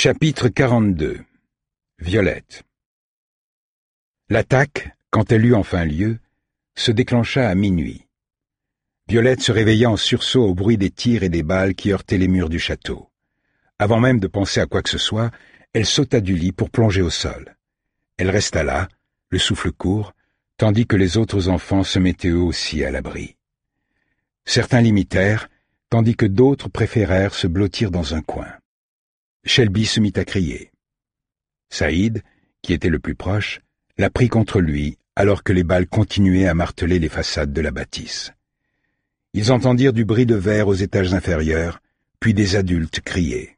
Chapitre 42. Violette. L'attaque, quand elle eut enfin lieu, se déclencha à minuit. Violette se réveilla en sursaut au bruit des tirs et des balles qui heurtaient les murs du château. Avant même de penser à quoi que ce soit, elle sauta du lit pour plonger au sol. Elle resta là, le souffle court, tandis que les autres enfants se mettaient eux aussi à l'abri. Certains l'imitèrent, tandis que d'autres préférèrent se blottir dans un coin. Shelby se mit à crier. Saïd, qui était le plus proche, la prit contre lui alors que les balles continuaient à marteler les façades de la bâtisse. Ils entendirent du bris de verre aux étages inférieurs, puis des adultes crier.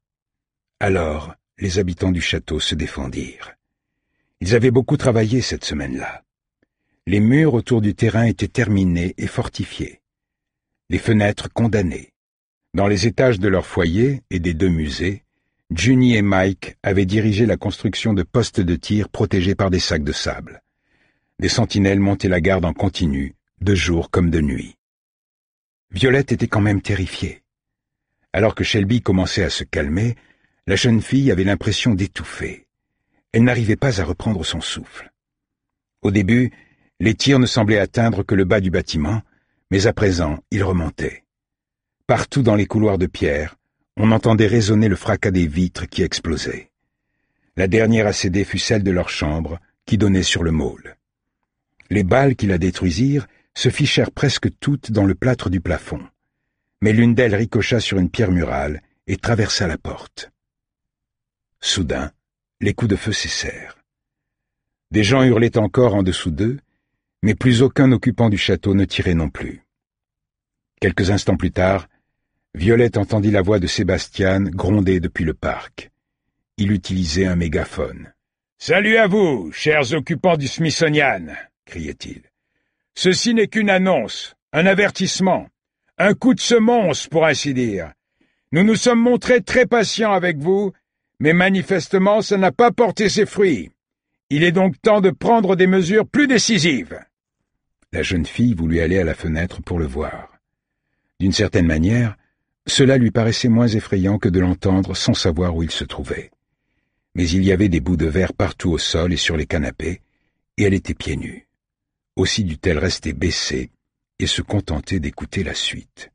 Alors, les habitants du château se défendirent. Ils avaient beaucoup travaillé cette semaine-là. Les murs autour du terrain étaient terminés et fortifiés. Les fenêtres condamnées. Dans les étages de leur foyer et des deux musées, Junie et Mike avaient dirigé la construction de postes de tir protégés par des sacs de sable. Des sentinelles montaient la garde en continu, de jour comme de nuit. Violette était quand même terrifiée. Alors que Shelby commençait à se calmer, la jeune fille avait l'impression d'étouffer. Elle n'arrivait pas à reprendre son souffle. Au début, les tirs ne semblaient atteindre que le bas du bâtiment, mais à présent, ils remontaient. Partout dans les couloirs de pierre, on entendait résonner le fracas des vitres qui explosaient. La dernière à céder fut celle de leur chambre, qui donnait sur le môle. Les balles qui la détruisirent se fichèrent presque toutes dans le plâtre du plafond, mais l'une d'elles ricocha sur une pierre murale et traversa la porte. Soudain, les coups de feu cessèrent. Des gens hurlaient encore en dessous d'eux, mais plus aucun occupant du château ne tirait non plus. Quelques instants plus tard, Violette entendit la voix de Sébastien gronder depuis le parc. Il utilisait un mégaphone. « Salut à vous, chers occupants du Smithsonian !» criait-il. « Ceci n'est qu'une annonce, un avertissement, un coup de semonce pour ainsi dire. Nous nous sommes montrés très patients avec vous, mais manifestement ça n'a pas porté ses fruits. Il est donc temps de prendre des mesures plus décisives. » La jeune fille voulut aller à la fenêtre pour le voir. D'une certaine manière, cela lui paraissait moins effrayant que de l'entendre sans savoir où il se trouvait. Mais il y avait des bouts de verre partout au sol et sur les canapés, et elle était pieds nus. Aussi dut-elle rester baissée et se contenter d'écouter la suite.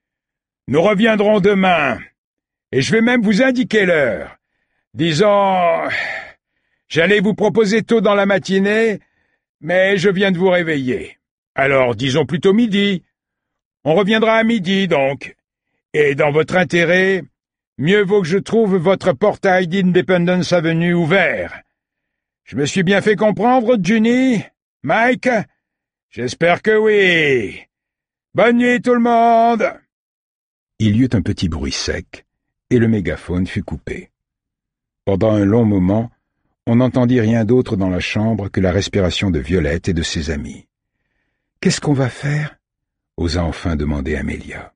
« Nous reviendrons demain, et je vais même vous indiquer l'heure. Disons, j'allais vous proposer tôt dans la matinée, mais je viens de vous réveiller. Alors disons plutôt midi. On reviendra à midi, donc. Et dans votre intérêt, mieux vaut que je trouve votre portail d'Independence Avenue ouvert. Je me suis bien fait comprendre, Junie? Mike? J'espère que oui. Bonne nuit, tout le monde! » Il y eut un petit bruit sec, et le mégaphone fut coupé. Pendant un long moment, on n'entendit rien d'autre dans la chambre que la respiration de Violette et de ses amis. « Qu'est-ce qu'on va faire ?» osa enfin demander Amelia.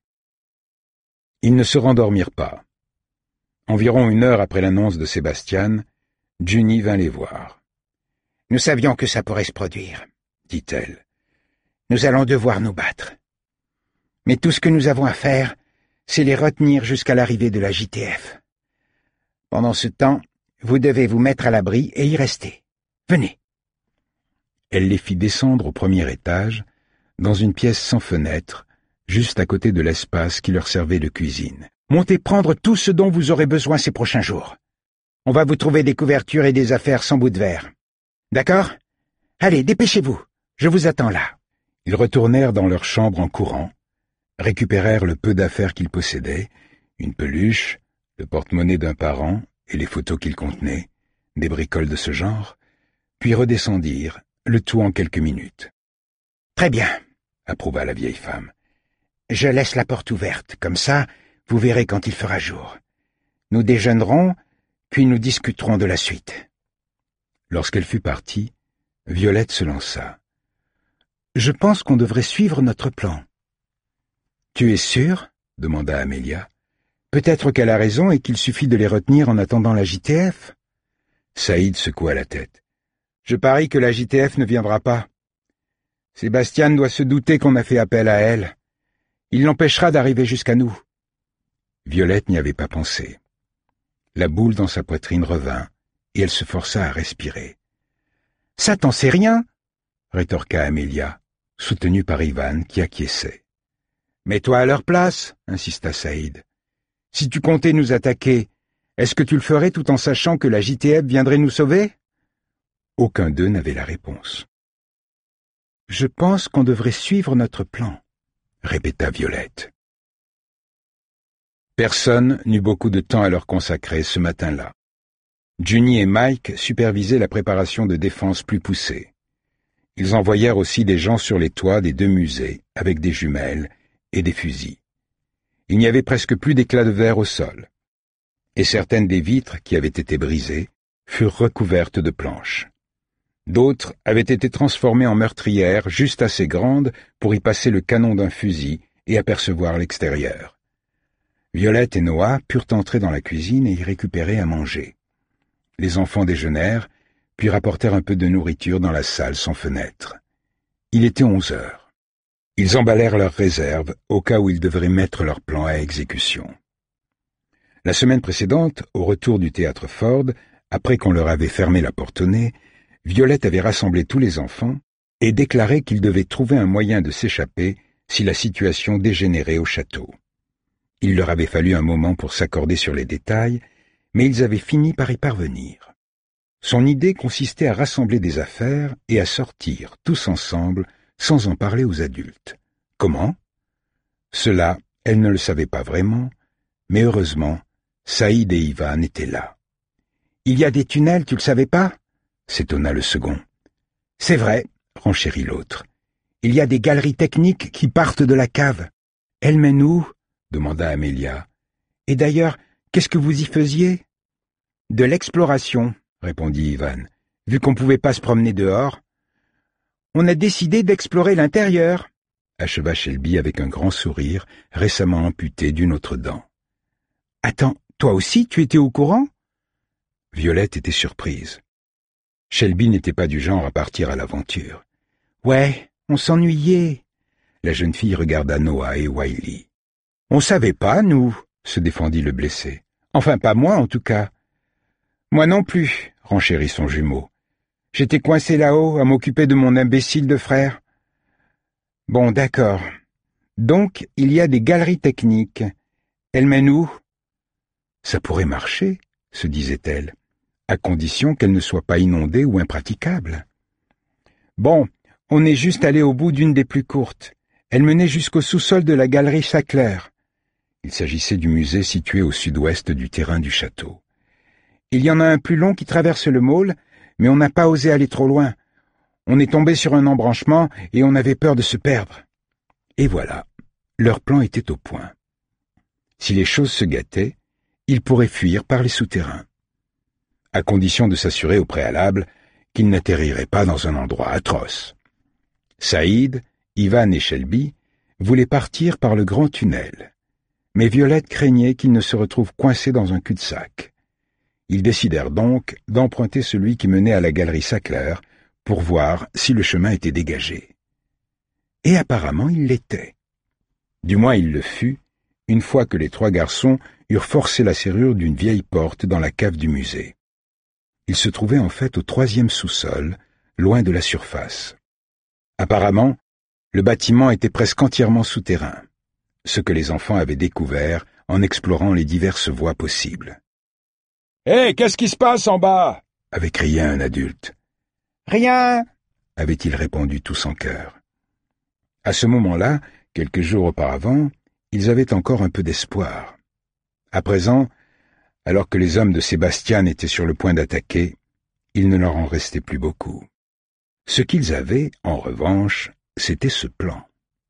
Ils ne se rendormirent pas. Environ 1 heure après l'annonce de Sébastien, Junie vint les voir. « Nous savions que ça pourrait se produire, » dit-elle. « Nous allons devoir nous battre. Mais tout ce que nous avons à faire, c'est les retenir jusqu'à l'arrivée de la JTF. Pendant ce temps, vous devez vous mettre à l'abri et y rester. Venez. » Elle les fit descendre au premier étage, dans une pièce sans fenêtre, juste à côté de l'espace qui leur servait de cuisine. « Montez prendre tout ce dont vous aurez besoin ces prochains jours. On va vous trouver des couvertures et des affaires sans bout de verre. D'accord? Allez, dépêchez-vous, je vous attends là. » Ils retournèrent dans leur chambre en courant, récupérèrent le peu d'affaires qu'ils possédaient, une peluche, le porte-monnaie d'un parent et les photos qu'il contenait, des bricoles de ce genre, puis redescendirent, le tout en quelques minutes. « Très bien, » approuva la vieille femme. « Je laisse la porte ouverte, comme ça, vous verrez quand il fera jour. Nous déjeunerons, puis nous discuterons de la suite. » Lorsqu'elle fut partie, Violette se lança. « Je pense qu'on devrait suivre notre plan. »« Tu es sûre ?» demanda Amelia. « Peut-être qu'elle a raison et qu'il suffit de les retenir en attendant la JTF. » Saïd secoua la tête. « Je parie que la JTF ne viendra pas. Sébastien doit se douter qu'on a fait appel à elle. Il l'empêchera d'arriver jusqu'à nous. » Violette n'y avait pas pensé. La boule dans sa poitrine revint, et elle se força à respirer. « Ça, t'en sais rien !» rétorqua Amelia, soutenue par Ivan qui acquiesçait. « Mets-toi à leur place, insista Saïd. Si tu comptais nous attaquer, est-ce que tu le ferais tout en sachant que la JTF viendrait nous sauver ?» Aucun d'eux n'avait la réponse. « Je pense qu'on devrait suivre notre plan, » répéta Violette. Personne n'eut beaucoup de temps à leur consacrer ce matin-là. Ginny et Mike supervisaient la préparation de défenses plus poussées. Ils envoyèrent aussi des gens sur les toits des 2 musées avec des jumelles et des fusils. Il n'y avait presque plus d'éclats de verre au sol, et certaines des vitres qui avaient été brisées furent recouvertes de planches. D'autres avaient été transformées en meurtrières juste assez grandes pour y passer le canon d'un fusil et apercevoir l'extérieur. Violette et Noah purent entrer dans la cuisine et y récupérer à manger. Les enfants déjeunèrent, puis rapportèrent un peu de nourriture dans la salle sans fenêtre. Il était 11 heures. Ils emballèrent leurs réserves au cas où ils devraient mettre leur plan à exécution. La semaine précédente, au retour du théâtre Ford, après qu'on leur avait fermé la porte au nez, Violette avait rassemblé tous les enfants et déclaré qu'ils devaient trouver un moyen de s'échapper si la situation dégénérait au château. Il leur avait fallu un moment pour s'accorder sur les détails, mais ils avaient fini par y parvenir. Son idée consistait à rassembler des affaires et à sortir, tous ensemble, sans en parler aux adultes. Comment? Cela, elle ne le savait pas vraiment, mais heureusement, Saïd et Ivan étaient là. « Il y a des tunnels, tu le savais pas ?» s'étonna le second. « C'est vrai, » renchérit l'autre. « Il y a des galeries techniques qui partent de la cave. Elle mène où ?» demanda Amelia. « Et d'ailleurs, qu'est-ce que vous y faisiez ?»« De l'exploration, » répondit Ivan, « vu qu'on pouvait pas se promener dehors. »« On a décidé d'explorer l'intérieur, » acheva Shelby avec un grand sourire, récemment amputé d'une autre dent. « Attends, toi aussi, tu étais au courant ?» Violette était surprise. Shelby n'était pas du genre à partir à l'aventure. « Ouais, on s'ennuyait. » La jeune fille regarda Noah et Wiley. « On savait pas, nous, » se défendit le blessé. « Enfin, pas moi, en tout cas. »« Moi non plus, » renchérit son jumeau. « J'étais coincé là-haut à m'occuper de mon imbécile de frère. »« Bon, d'accord. Donc, il y a des galeries techniques. Elles mènent où ?»« Ça pourrait marcher, » se disait-elle, à condition qu'elle ne soit pas inondée ou impraticable. Bon, on est juste allé au bout d'une des plus courtes. Elle menait jusqu'au sous-sol de la galerie Sackler. Il s'agissait du musée situé au sud-ouest du terrain du château. Il y en a un plus long qui traverse le môle, mais on n'a pas osé aller trop loin. On est tombé sur un embranchement et on avait peur de se perdre. Et voilà, leur plan était au point. Si les choses se gâtaient, ils pourraient fuir par les souterrains, à condition de s'assurer au préalable qu'ils n'atterriraient pas dans un endroit atroce. Saïd, Ivan et Shelby voulaient partir par le grand tunnel, mais Violette craignait qu'ils ne se retrouvent coincés dans un cul-de-sac. Ils décidèrent donc d'emprunter celui qui menait à la galerie Sackler pour voir si le chemin était dégagé. Et apparemment il l'était. Du moins il le fut, une fois que les 3 garçons eurent forcé la serrure d'une vieille porte dans la cave du musée. Il se trouvait en fait au 3e sous-sol, loin de la surface. Apparemment, le bâtiment était presque entièrement souterrain, ce que les enfants avaient découvert en explorant les diverses voies possibles. « Hé, qu'est-ce qui se passe en bas ?» avait crié un adulte. « Rien !» avait-il répondu tous en chœur. À ce moment-là, quelques jours auparavant, ils avaient encore un peu d'espoir. À présent, alors que les hommes de Sébastien étaient sur le point d'attaquer, il ne leur en restait plus beaucoup. Ce qu'ils avaient, en revanche, c'était ce plan.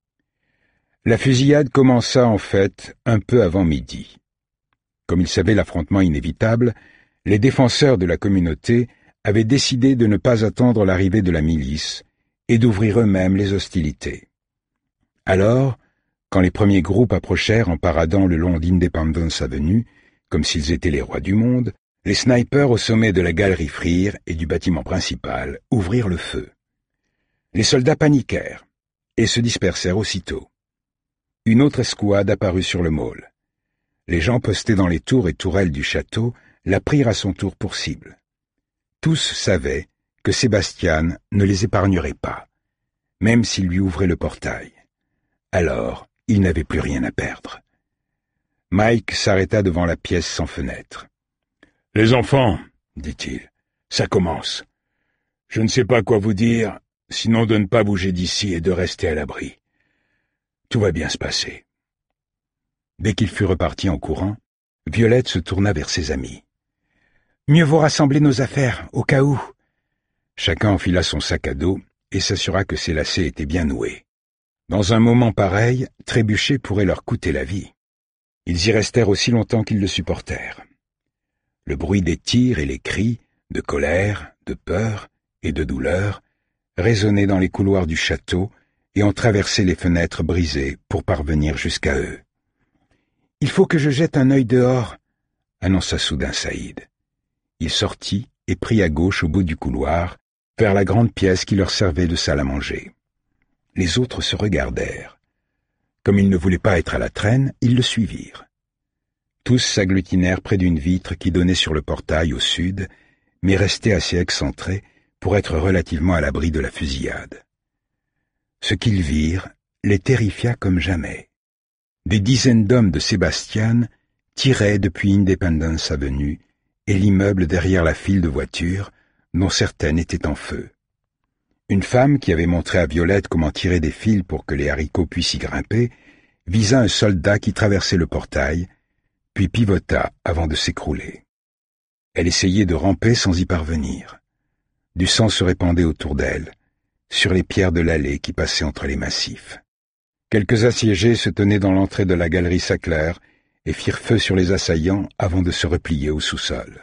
La fusillade commença en fait un peu avant midi. Comme ils savaient l'affrontement inévitable, les défenseurs de la communauté avaient décidé de ne pas attendre l'arrivée de la milice et d'ouvrir eux-mêmes les hostilités. Alors, quand les premiers groupes approchèrent en paradant le long d'Independence Avenue, comme s'ils étaient les rois du monde, les snipers au sommet de la galerie Freer et du bâtiment principal ouvrirent le feu. Les soldats paniquèrent et se dispersèrent aussitôt. Une autre escouade apparut sur le môle. Les gens postés dans les tours et tourelles du château la prirent à son tour pour cible. Tous savaient que Sébastien ne les épargnerait pas, même s'il lui ouvrait le portail. Alors, il n'avait plus rien à perdre. Mike s'arrêta devant la pièce sans fenêtre. « Les enfants, dit-il, ça commence. Je ne sais pas quoi vous dire, sinon de ne pas bouger d'ici et de rester à l'abri. Tout va bien se passer. » Dès qu'il fut reparti en courant, Violette se tourna vers ses amis. « Mieux vaut rassembler nos affaires, au cas où. » Chacun enfila son sac à dos et s'assura que ses lacets étaient bien noués. Dans un moment pareil, trébucher pourrait leur coûter la vie. Ils y restèrent aussi longtemps qu'ils le supportèrent. Le bruit des tirs et les cris, de colère, de peur et de douleur, résonnaient dans les couloirs du château et ont traversé les fenêtres brisées pour parvenir jusqu'à eux. « Il faut que je jette un œil dehors, » annonça soudain Saïd. Il sortit et prit à gauche au bout du couloir, vers la grande pièce qui leur servait de salle à manger. Les autres se regardèrent. Comme il ne voulait pas être à la traîne, ils le suivirent. Tous s'agglutinèrent près d'une vitre qui donnait sur le portail au sud, mais restait assez excentrée pour être relativement à l'abri de la fusillade. Ce qu'ils virent les terrifia comme jamais. Des dizaines d'hommes de Sébastien tiraient depuis Independence Avenue et l'immeuble derrière la file de voitures, dont certaines étaient en feu. Une femme qui avait montré à Violette comment tirer des fils pour que les haricots puissent y grimper, visa un soldat qui traversait le portail, puis pivota avant de s'écrouler. Elle essayait de ramper sans y parvenir. Du sang se répandait autour d'elle, sur les pierres de l'allée qui passaient entre les massifs. Quelques assiégés se tenaient dans l'entrée de la galerie Sackler et firent feu sur les assaillants avant de se replier au sous-sol.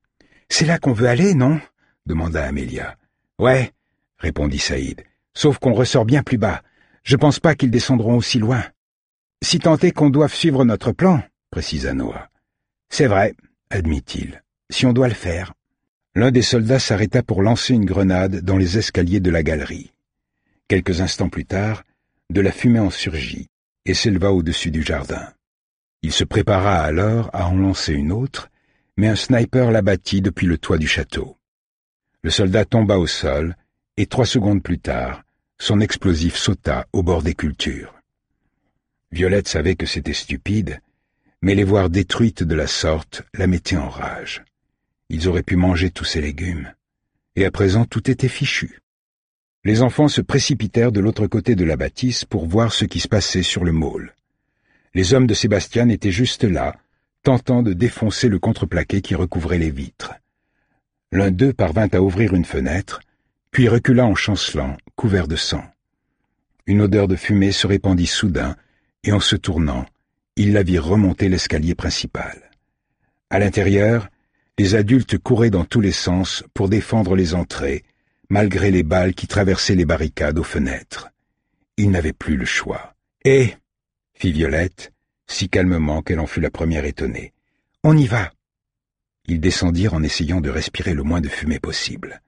« C'est là qu'on veut aller, non ?» demanda Amélia. « Ouais, » répondit Saïd, « sauf qu'on ressort bien plus bas. Je pense pas qu'ils descendront aussi loin. »« Si tant est qu'on doive suivre notre plan, » précisa Noah. « C'est vrai, » admit-il, « si on doit le faire. » L'un des soldats s'arrêta pour lancer une grenade dans les escaliers de la galerie. Quelques instants plus tard, de la fumée en surgit et s'éleva au-dessus du jardin. Il se prépara alors à en lancer une autre, mais un sniper l'abattit depuis le toit du château. Le soldat tomba au sol, et 3 secondes plus tard, son explosif sauta au bord des cultures. Violette savait que c'était stupide, mais les voir détruites de la sorte la mettait en rage. Ils auraient pu manger tous ces légumes, et à présent tout était fichu. Les enfants se précipitèrent de l'autre côté de la bâtisse pour voir ce qui se passait sur le môle. Les hommes de Sébastien étaient juste là, tentant de défoncer le contreplaqué qui recouvrait les vitres. L'un d'eux parvint à ouvrir une fenêtre, puis recula en chancelant, couvert de sang. Une odeur de fumée se répandit soudain, et en se tournant, ils la virent remonter l'escalier principal. À l'intérieur, les adultes couraient dans tous les sens pour défendre les entrées, malgré les balles qui traversaient les barricades aux fenêtres. Ils n'avaient plus le choix. « Eh !» fit Violette, si calmement qu'elle en fut la première étonnée. « On y va !» Ils descendirent en essayant de respirer le moins de fumée possible.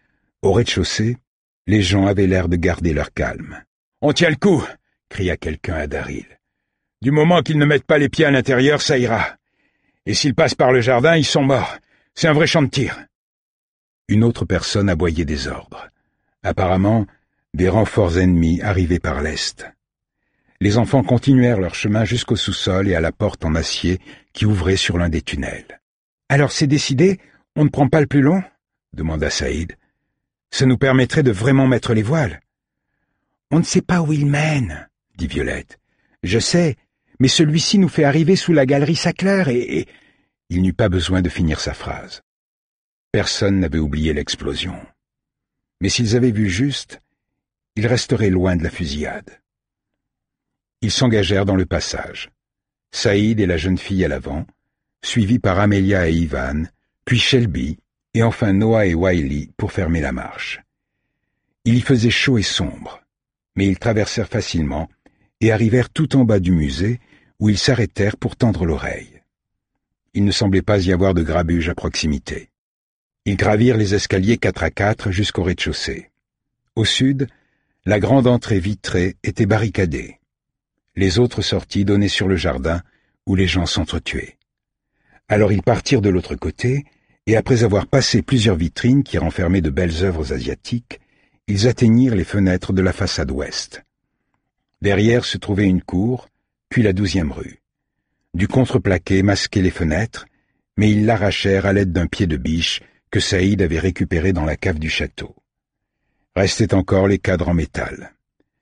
Au rez-de-chaussée, les gens avaient l'air de garder leur calme. « On tient le coup !» cria quelqu'un à Daryl. « Du moment qu'ils ne mettent pas les pieds à l'intérieur, ça ira. Et s'ils passent par le jardin, ils sont morts. C'est un vrai champ de tir. » Une autre personne aboyait des ordres. Apparemment, des renforts ennemis arrivaient par l'est. Les enfants continuèrent leur chemin jusqu'au sous-sol et à la porte en acier qui ouvrait sur l'un des tunnels. « Alors c'est décidé, on ne prend pas le plus long ?» demanda Saïd. « Ça nous permettrait de vraiment mettre les voiles. »« On ne sait pas où il mène, » dit Violette. « Je sais, mais celui-ci nous fait arriver sous la galerie Sackler et... » Il n'eut pas besoin de finir sa phrase. Personne n'avait oublié l'explosion. Mais s'ils avaient vu juste, ils resteraient loin de la fusillade. Ils s'engagèrent dans le passage. Saïd et la jeune fille à l'avant, suivis par Amélia et Ivan, puis Shelby, et enfin Noah et Wiley pour fermer la marche. Il y faisait chaud et sombre, mais ils traversèrent facilement et arrivèrent tout en bas du musée où ils s'arrêtèrent pour tendre l'oreille. Il ne semblait pas y avoir de grabuge à proximité. Ils gravirent les escaliers 4 à 4 jusqu'au rez-de-chaussée. Au sud, la grande entrée vitrée était barricadée. Les autres sorties donnaient sur le jardin où les gens s'entretuaient. Alors ils partirent de l'autre côté, et après avoir passé plusieurs vitrines qui renfermaient de belles œuvres asiatiques, ils atteignirent les fenêtres de la façade ouest. Derrière se trouvait une cour, puis la 12e rue. Du contreplaqué masquait les fenêtres, mais ils l'arrachèrent à l'aide d'un pied de biche que Saïd avait récupéré dans la cave du château. Restaient encore les cadres en métal.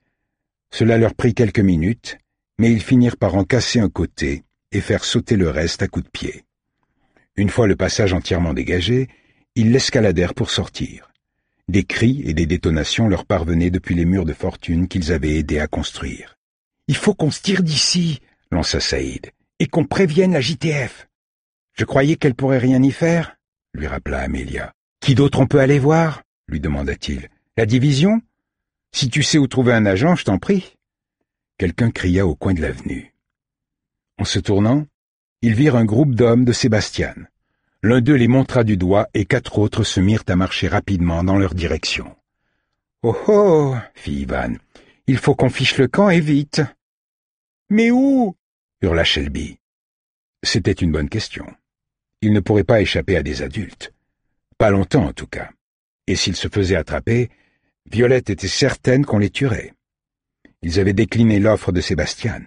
Cela leur prit quelques minutes, mais ils finirent par en casser un côté et faire sauter le reste à coups de pied. Une fois le passage entièrement dégagé, ils l'escaladèrent pour sortir. Des cris et des détonations leur parvenaient depuis les murs de fortune qu'ils avaient aidé à construire. « Il faut qu'on se tire d'ici !» lança Saïd, « et qu'on prévienne la JTF. »« Je croyais qu'elle pourrait rien y faire ?» lui rappela Amelia. « Qui d'autre on peut aller voir ?» lui demanda-t-il. « La division ? Si tu sais où trouver un agent, je t'en prie. » Quelqu'un cria au coin de l'avenue. En se tournant, ils virent un groupe d'hommes de Sébastien. L'un d'eux les montra du doigt et 4 autres se mirent à marcher rapidement dans leur direction. « Oh oh !» fit Ivan. « Il faut qu'on fiche le camp et vite. »« Mais où ?» hurla Shelby. C'était une bonne question. Ils ne pourraient pas échapper à des adultes. Pas longtemps, en tout cas. Et s'ils se faisaient attraper, Violette était certaine qu'on les tuerait. Ils avaient décliné l'offre de Sébastien.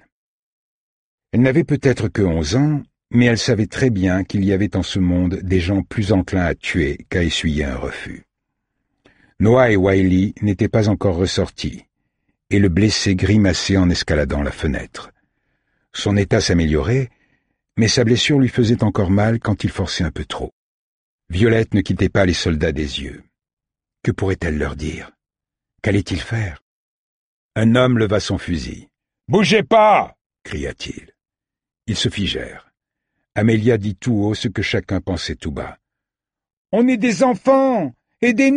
Elle n'avait peut-être que 11 ans, mais elle savait très bien qu'il y avait en ce monde des gens plus enclins à tuer qu'à essuyer un refus. Noah et Wiley n'étaient pas encore ressortis, et le blessé grimaçait en escaladant la fenêtre. Son état s'améliorait, mais sa blessure lui faisait encore mal quand il forçait un peu trop. Violette ne quittait pas les soldats des yeux. Que pourrait-elle leur dire? Qu'allait-il faire? Un homme leva son fusil. « Bougez pas !» cria-t-il. Ils se figèrent. Amelia dit tout haut ce que chacun pensait tout bas. « On est des enfants! Aidez-nous !»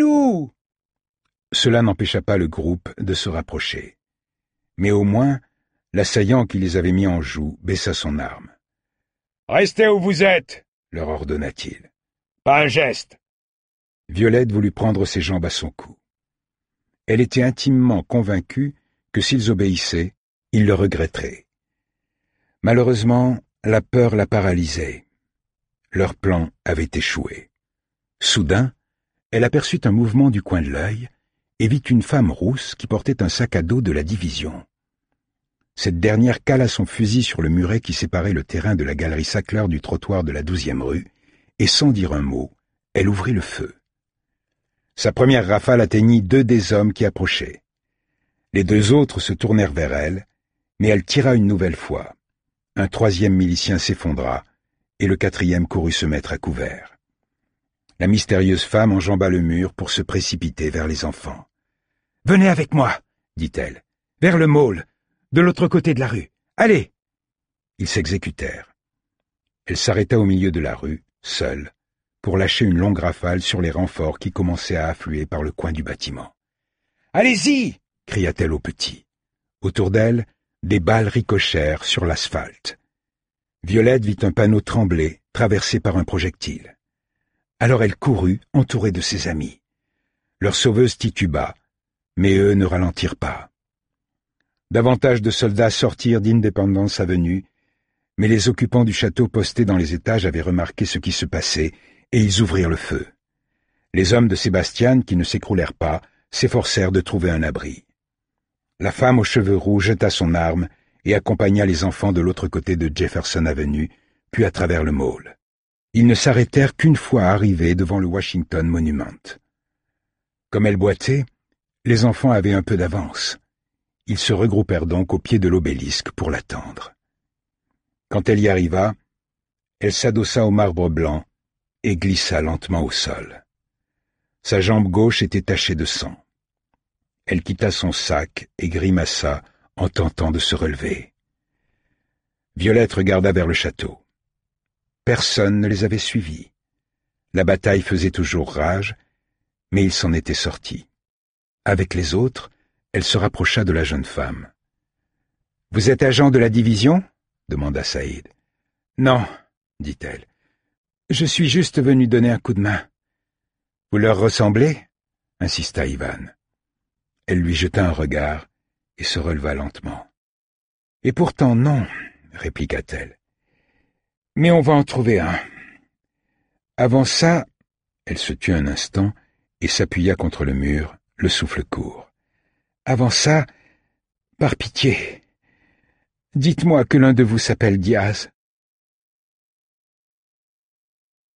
Cela n'empêcha pas le groupe de se rapprocher. Mais au moins, l'assaillant qui les avait mis en joue baissa son arme. « Restez où vous êtes !» leur ordonna-t-il. « Pas un geste !» Violette voulut prendre ses jambes à son cou. Elle était intimement convaincue que s'ils obéissaient, ils le regretteraient. Malheureusement, la peur la paralysait. Leur plan avait échoué. Soudain, elle aperçut un mouvement du coin de l'œil et vit une femme rousse qui portait un sac à dos de la division. Cette dernière cala son fusil sur le muret qui séparait le terrain de la galerie Sackler du trottoir de la 12e rue, et sans dire un mot, elle ouvrit le feu. Sa première rafale atteignit 2 des hommes qui approchaient. Les 2 autres se tournèrent vers elle, mais elle tira une nouvelle fois. Un 3e milicien s'effondra, et le 4e courut se mettre à couvert. La mystérieuse femme enjamba le mur pour se précipiter vers les enfants. « Venez avec moi, dit-elle, vers le mall, de l'autre côté de la rue. Allez !» Ils s'exécutèrent. Elle s'arrêta au milieu de la rue, seule, pour lâcher une longue rafale sur les renforts qui commençaient à affluer par le coin du bâtiment. « Allez-y !» cria-t-elle aux petits. Autour d'elle, des balles ricochèrent sur l'asphalte. Violette vit un panneau trembler, traversé par un projectile. Alors elle courut, entourée de ses amis. Leur sauveuse tituba, mais eux ne ralentirent pas. Davantage de soldats sortirent d'Independence Avenue, mais les occupants du château postés dans les étages avaient remarqué ce qui se passait, et ils ouvrirent le feu. Les hommes de Sébastien, qui ne s'écroulèrent pas, s'efforcèrent de trouver un abri. La femme aux cheveux roux jeta son arme et accompagna les enfants de l'autre côté de Jefferson Avenue, puis à travers le mall. Ils ne s'arrêtèrent qu'une fois arrivés devant le Washington Monument. Comme elle boitait, les enfants avaient un peu d'avance. Ils se regroupèrent donc au pied de l'obélisque pour l'attendre. Quand elle y arriva, elle s'adossa au marbre blanc et glissa lentement au sol. Sa jambe gauche était tachée de sang. Elle quitta son sac et grimaça en tentant de se relever. Violette regarda vers le château. Personne ne les avait suivis. La bataille faisait toujours rage, mais ils s'en étaient sortis. Avec les autres, elle se rapprocha de la jeune femme. « Vous êtes agent de la division ?» demanda Saïd. « Non, dit-elle. Je suis juste venu donner un coup de main. »« Vous leur ressemblez ?» insista Ivan. Elle lui jeta un regard et se releva lentement. « Et pourtant non, répliqua-t-elle. Mais on va en trouver un. Avant ça, elle se tut un instant et s'appuya contre le mur, le souffle court. Avant ça, par pitié, dites-moi que l'un de vous s'appelle Diaz.